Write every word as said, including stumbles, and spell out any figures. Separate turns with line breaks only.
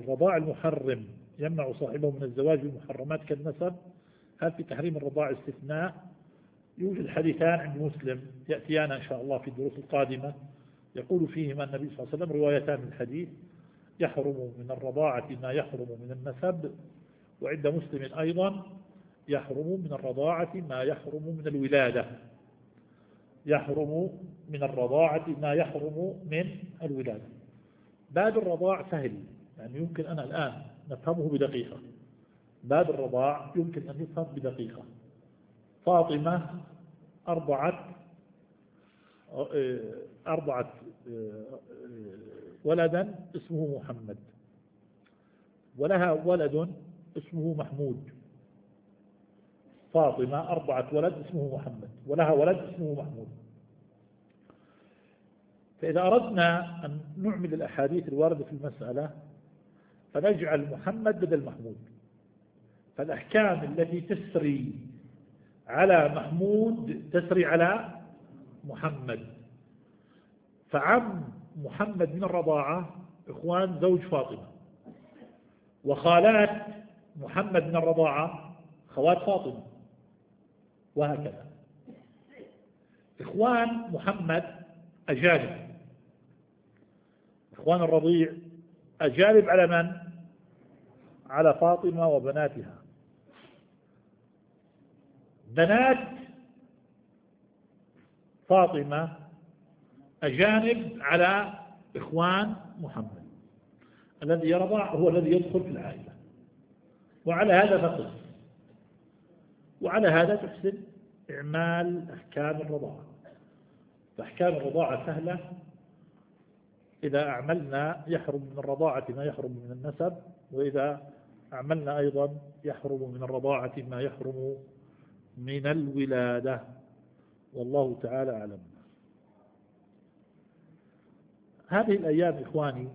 الرضاع المحرم يمنع صاحبه من الزواج بالمحرمات كالنسب، هل في تحريم الرضاع استثناء؟ يوجد حديثان عند مسلم يأتيانا إن شاء الله في الدروس القادمة، يقول فيهما النبي صلى الله عليه وسلم روايتان من الحديث: يحرم من الرضاعة ما يحرم من النسب، وعند مسلم أيضا يحرم من الرضاعة ما يحرم من الولادة. يحرم من الرضاعة ما يحرم من الولادة. باب الرضاع سهل، يعني يمكن أنا الآن نفهمه بدقيقة. باب الرضاع يمكن أن يفهم بدقيقة. فاطمة أرضعت أرضعت ولدا اسمه محمد، ولها ولد اسمه محمود. فاطمة أرضعت ولد اسمه محمد، ولها ولد اسمه محمود. فإذا أردنا أن نعمل الأحاديث الواردة في المسألة فنجعل محمد بدل محمود، فالأحكام التي تسري على محمود تسري على محمد. فعم محمد من الرضاعة إخوان زوج فاطمة، وخالات محمد من الرضاعة خوات فاطمة، وهكذا. إخوان محمد أجانب، إخوان الرضيع أجانب على من؟ على فاطمة وبناتها. بنات فاطمة أجانب على إخوان محمد. الذي يرضع هو الذي يدخل في العائلة، وعلى هذا فقس، وعلى هذا تحسن إعمال أحكام الرضاعة. فأحكام الرضاعة سهلة، إذا أعملنا يحرم من الرضاعة ما يحرم من النسب، وإذا أعملنا أيضا يحرم من الرضاعة ما يحرم من الولادة. والله تعالى أعلم. هذه الأيام إخواني